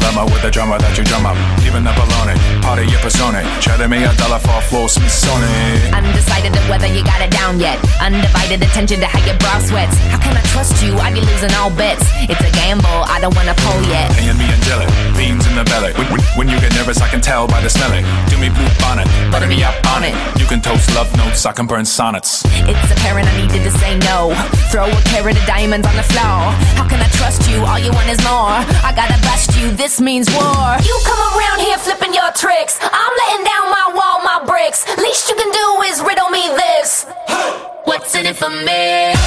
dilemma with the drummer that you drum up. Giving up alone it, part of your persona. Charter me $1 for a floor Smithsonian. Undecided of whether you got it down yet. Undivided attention to how your brow sweats. How can I trust you? I be losing all bets. It's a gamble, I don't wanna pull yet. Paying me angelic, beans in the belly. When you get nervous, I can tell by the smelling. Do me blue bonnet, butter me up on it. You can toast love notes, I can burn sonnets. It's apparent I needed to say no. Throw a carat of diamonds on the floor. How can I trust you? All you want is more. I gotta bust you, this means war. You come around here flipping your tricks. I'm letting down my wall, my bricks. Least you can do is riddle me this. What's in it for me?